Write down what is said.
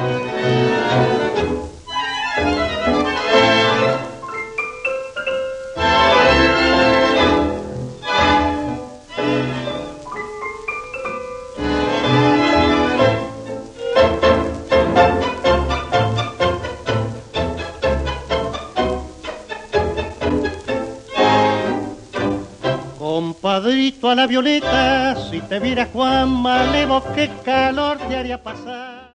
Compadrito a la violeta, si te viera Juan Malevo, qué calor te haría pasar.